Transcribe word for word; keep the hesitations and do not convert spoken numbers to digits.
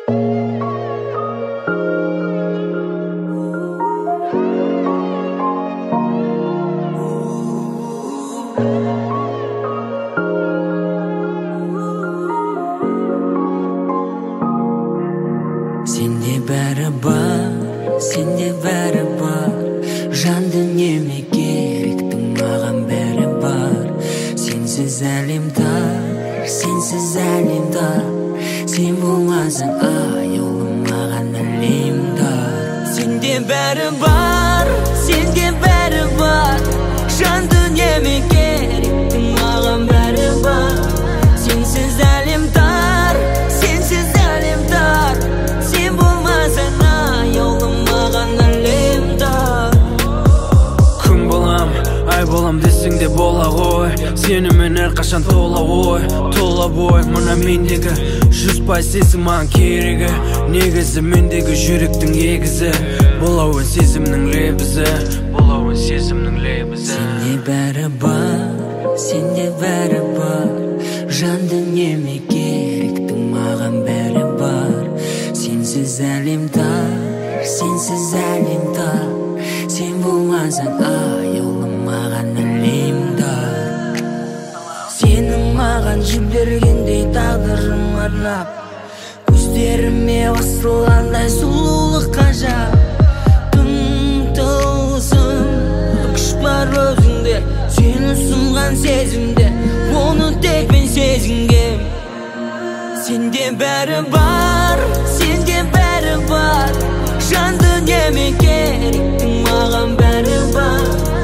Sende bәрі бар, сенде бәрі бар. Жан дүниеме керектің маған бәрі бар. Сенсіз әлем тар, сенсіз әлем тар. Сен болмасаң аяулым маған әлем тар. Сенде бәрі бар, сенде бәрі бар. Жан дүниеме керектің маған бәрі бар. Сенсіз әлем тар, сенсіз әлем тар. Сен болмасаң аяулым маған әлем тар. Күн болам, ай болам десең де бола ғой. Сенімен әрқашан тола ой, тола бой. Мына мендегі жүз пайыз сезім маған керегі. Негізі мендегі жүректің егізі. Болауын сезімнің лебізі, болауын сезімнің лебізі. Сенде бәрі бар, сенде бәрі бар. Жан дүниеме керектің маған бәрі бар. Сенсіз әлем тар, сенсіз әлем тар. Сен болмасаң аяулым маған әлем тар. Сенің маған жібергендей тағдырым арнап. Көздеріме басылғандай сұлулық ғажап. Тым тылсым күш бар өзіңде. Сені сұнған сезімде, оны тек мен сезінгем. Сенде бәрі бар, сенде бәрі бар. Жан дүниеме керектің маған бәрі бар.